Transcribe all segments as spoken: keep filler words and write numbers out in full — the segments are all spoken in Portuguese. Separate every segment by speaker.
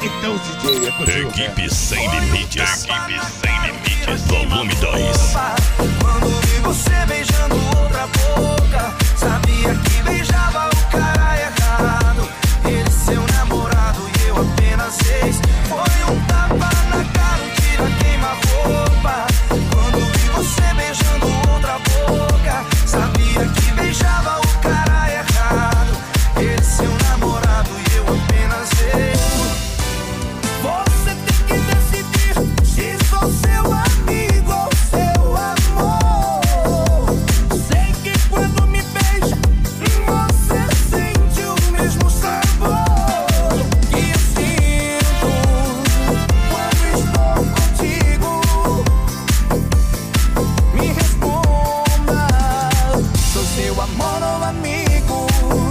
Speaker 1: Então, D J, é contigo.
Speaker 2: Equipe Sem Limites. Equipe Sem Limites. Volume dois.
Speaker 3: Quando vi você beijando outra boca, sabia que beijava o cara errado. Ele seu namorado e eu apenas ex. Foi um tapa na cara, um tira queima-roupa. Quando vi você beijando outra boca, sabia que beijava o cara errado. Ele seu namorado e eu apenas ex. Você tem que decidir se sou seu amigo ou seu amor. Sei que quando me beija, você sente o mesmo sabor que eu sinto quando estou contigo. Me responda, sou seu amor ou amigo.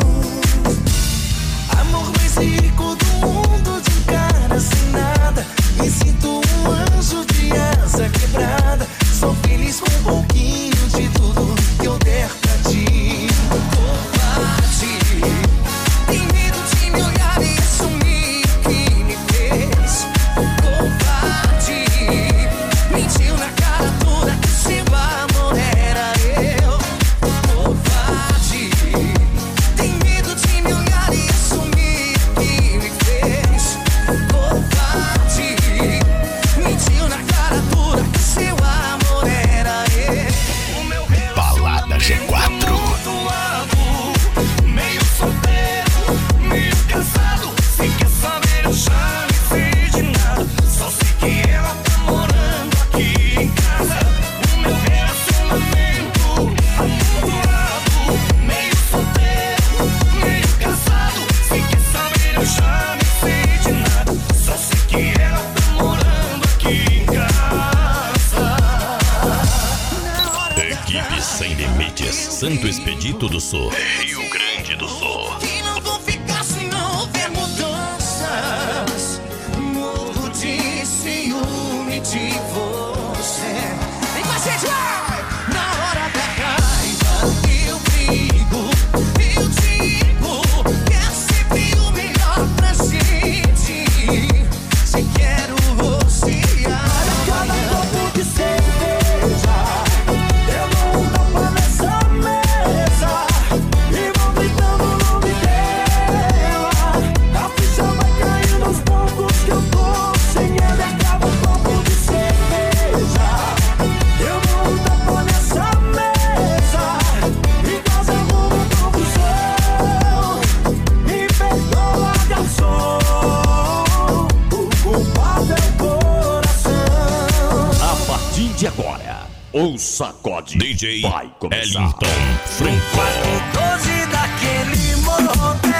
Speaker 3: Amor mais rico do mundo, de um cara sem nada. Me sinto um anjo de asa quebrada. Sou feliz com um pouquinho de tudo que eu der pra ti. Covarde, tem medo de me olhar e assumir o que me fez. Covarde, mentiu na cara toda que seu amor era eu. Covarde, tem medo de me olhar e assumir o que me fez. Covarde, mentiu na cara dura que seu amor era eu. O meu
Speaker 2: Balada G quatro.
Speaker 3: tumultuado, meio solteiro, meio cansado. Se quer saber eu já nem sei de nada. Só sei que ela tá morando aqui em casa. O meu relacionamento amontoado, meio solteiro, meio cansado. Se quer saber eu já nem sei de nada. Só sei que ela tá morando aqui em casa.
Speaker 2: Equipe Sem Limites. Santo Expedito do Sul. Rio Grande do Sul.
Speaker 3: E não vou ficar se não houver mudanças. Morro de ciúme de você. Vem com a gente, vai! Na hora da raiva eu brigo, eu digo que é sempre o melhor pra gente. Se quero você a cada copo de cerveja, eu dou um tapa nessa mesa e vou gritando o nome dela. A ficha vai caindo aos poucos que eu tô sem ela. Acaba um copo de cerveja, eu dou um tapa nessa mesa e quase arrumo confusão. Me perdoa, garçom, o culpado é o coração.
Speaker 1: A partir de agora, o sacode
Speaker 2: D J
Speaker 1: vai começar.
Speaker 2: Ellington Franco.
Speaker 3: doze daquele motel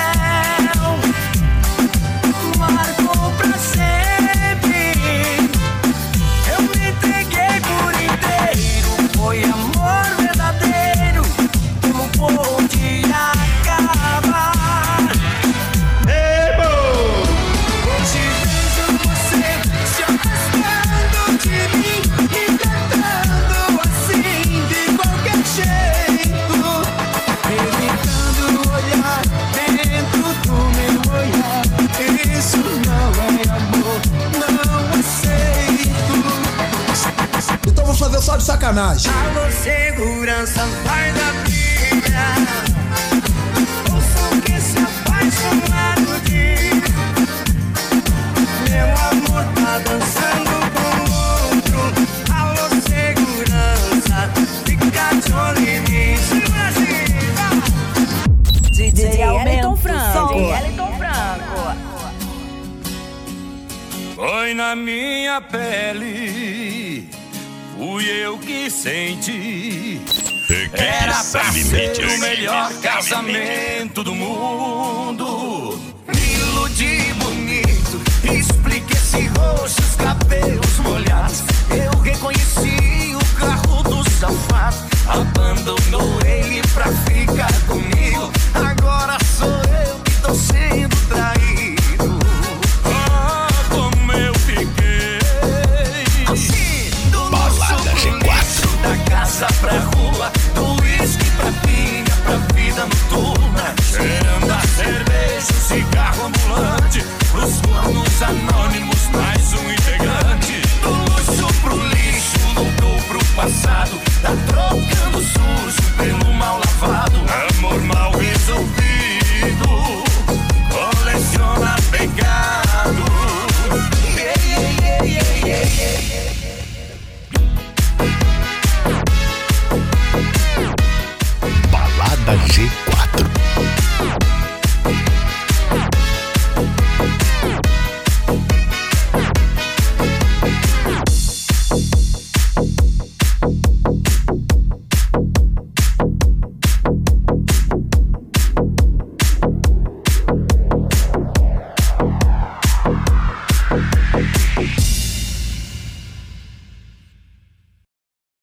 Speaker 3: marcou pra sempre. Eu me entreguei por inteiro. Foi amor verdadeiro. Como pôde acabar? Hoje vejo você se afastando de mim e tentando assim de qualquer jeito, evitando olhar dentro do meu olhar. Isso não é amor, não aceito.
Speaker 4: Então vamos fazer só de sacanagem.
Speaker 3: Alô, segurança, vai da pilha. Ouçam que se apaixonaram de meu amor tá dançando com outro. Alô, segurança, fica de olho em mim.
Speaker 5: D J Ellington Franco.
Speaker 6: D J Ellington Franco.
Speaker 3: Foi na minha pele, fui eu que senti.
Speaker 2: Equipe
Speaker 3: Era
Speaker 2: Sem
Speaker 3: pra ser
Speaker 2: Limites.
Speaker 3: o melhor casamento do mundo. Me iludi bonito, expliquei esse rosto, os cabelos molhados. Eu reconheci o carro do safado. Abandonou ele pra ficar comigo. Agora sou eu que tô sendo traído. Ah, como eu fiquei assim, do
Speaker 2: Balada
Speaker 3: nosso
Speaker 2: G quatro.
Speaker 3: da casa pra rua, do uísque pra pinga, pra vida noturna, cheirando a bandido, coleciona pecado. Yeah, yeah, yeah, yeah, yeah.
Speaker 2: Balada G quatro.